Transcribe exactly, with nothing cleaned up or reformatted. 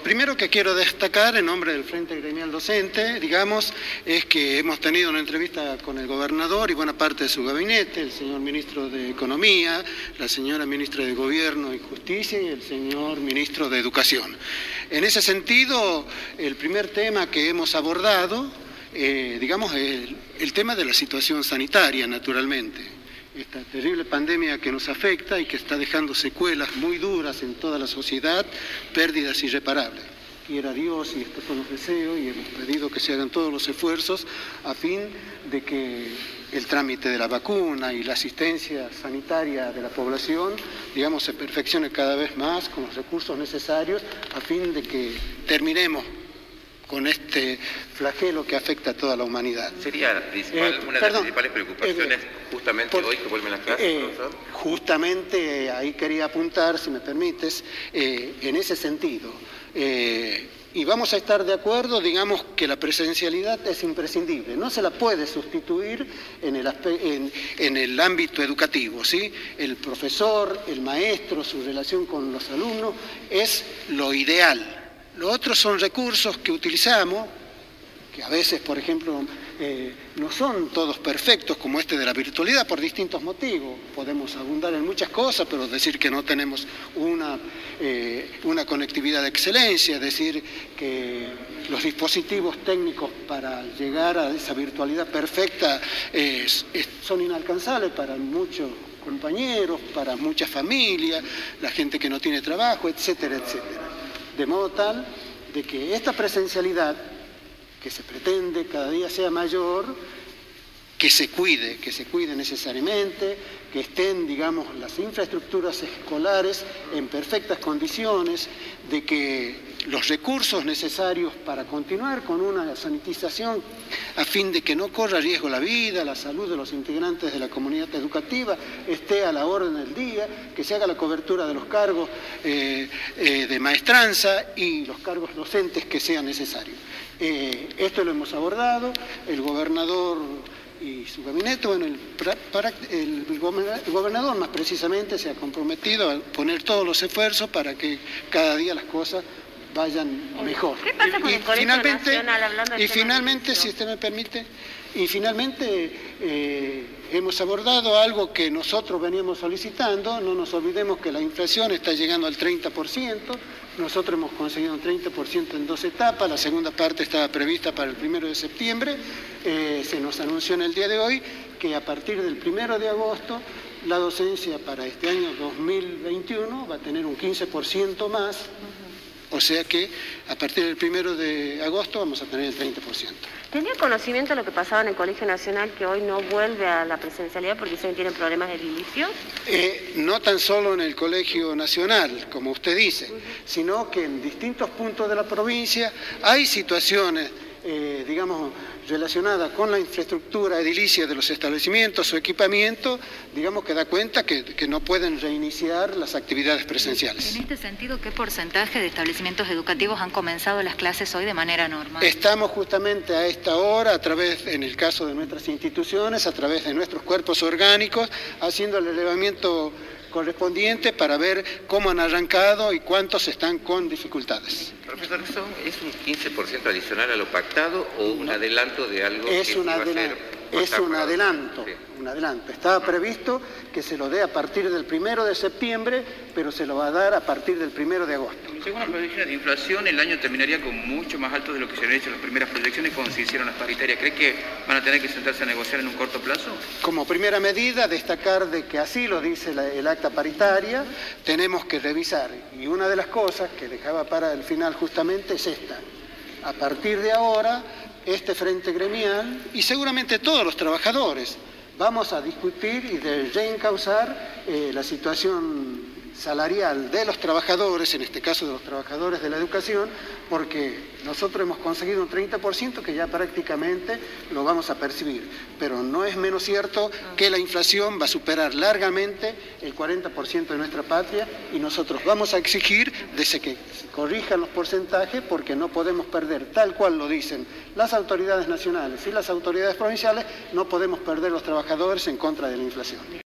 primero que quiero destacar en nombre del Frente Gremial Docente, digamos, es que hemos tenido una entrevista con el gobernador y buena parte de su gabinete, el señor ministro de Economía, la señora ministra de Gobierno y Justicia y el señor ministro de Educación. En ese sentido, el primer tema que hemos abordado, eh, digamos, el, el tema de la situación sanitaria, naturalmente. Esta terrible pandemia que nos afecta y que está dejando secuelas muy duras en toda la sociedad, pérdidas irreparables. Quiera Dios, y estos son los deseos, y hemos pedido que se hagan todos los esfuerzos a fin de que el trámite de la vacuna y la asistencia sanitaria de la población, digamos, se perfeccione cada vez más con los recursos necesarios a fin de que terminemos con este flagelo que afecta a toda la humanidad. ¿Sería la principal, eh, una perdón, de las principales preocupaciones eh, justamente por, hoy que vuelven las clases, eh, profesor? Justamente eh, ahí quería apuntar, si me permites, eh, en ese sentido. Eh, y vamos a estar de acuerdo, digamos, que la presencialidad es imprescindible, no se la puede sustituir en el, en, en el ámbito educativo, ¿sí? El profesor, el maestro, su relación con los alumnos es lo ideal. Los otros son recursos que utilizamos, que a veces, por ejemplo, eh, no son todos perfectos, como este de la virtualidad, por distintos motivos. Podemos abundar en muchas cosas, pero decir que no tenemos una, eh, una conectividad de excelencia, es decir, que los dispositivos técnicos para llegar a esa virtualidad perfecta eh, son inalcanzables para muchos compañeros, para muchas familias, la gente que no tiene trabajo, etcétera, etcétera. De modo tal de que esta presencialidad que se pretende cada día sea mayor, que se cuide, que se cuide necesariamente, que estén, digamos, las infraestructuras escolares en perfectas condiciones, de que los recursos necesarios para continuar con una sanitización a fin de que no corra riesgo la vida, la salud de los integrantes de la comunidad educativa, esté a la orden del día, que se haga la cobertura de los cargos eh, eh, de maestranza y los cargos docentes que sean necesarios. Eh, esto lo hemos abordado, el gobernador y su gabinete, bueno, el, para, el, el gobernador más precisamente se ha comprometido a poner todos los esfuerzos para que cada día las cosas vayan mejor. ¿Qué pasa con y, el Colegio finalmente, Nacional hablando del Y tema finalmente, si usted me permite, y finalmente eh, hemos abordado algo que nosotros veníamos solicitando, no nos olvidemos que la inflación está llegando al treinta por ciento, nosotros hemos conseguido un treinta por ciento en dos etapas, la segunda parte estaba prevista para el primero de septiembre, eh, se nos anunció en el día de hoy que a partir del primero de agosto la docencia para este año dos mil veintiuno va a tener un quince por ciento más. O sea que a partir del primero de agosto vamos a tener el treinta por ciento. ¿Tenía conocimiento de lo que pasaba en el Colegio Nacional, que hoy no vuelve a la presencialidad porque dicen que tienen problemas de edilicio? Eh, no tan solo en el Colegio Nacional, como usted dice, uh-huh. sino que en distintos puntos de la provincia hay situaciones, eh, digamos, relacionadas con la infraestructura edilicia de los establecimientos o equipamientos, digamos que da cuenta que, que no pueden reiniciar las actividades presenciales. En este sentido, ¿qué porcentaje de establecimientos educativos han comenzado las clases hoy de manera normal? Estamos justamente a esta hora, a través, en el caso de nuestras instituciones, a través de nuestros cuerpos orgánicos, haciendo el elevamiento correspondiente para ver cómo han arrancado y cuántos están con dificultades. Profesor, ¿eso es un quince por ciento adicional a lo pactado o un adelanto de algo es que un va a adelanto, ser es un adelanto, sí. un adelanto. Estaba previsto que se lo dé a partir del primero de septiembre, pero se lo va a dar a partir del primero de agosto. Según las proyecciones de inflación, el año terminaría con mucho más alto de lo que se habían hecho las primeras proyecciones cuando se hicieron las paritarias. ¿Cree que van a tener que sentarse a negociar en un corto plazo? Como primera medida, destacar de que así lo dice la, el acta paritaria, tenemos que revisar. Y una de las cosas que dejaba para el final justamente es esta. A partir de ahora, este frente gremial, y seguramente todos los trabajadores, vamos a discutir y de reencauzar eh, la situación salarial de los trabajadores, en este caso de los trabajadores de la educación, porque nosotros hemos conseguido un treinta por ciento que ya prácticamente lo vamos a percibir, pero no es menos cierto que la inflación va a superar largamente el cuarenta por ciento de nuestra patria y nosotros vamos a exigir desde que se corrijan los porcentajes porque no podemos perder, tal cual lo dicen las autoridades nacionales y las autoridades provinciales, no podemos perder los trabajadores en contra de la inflación.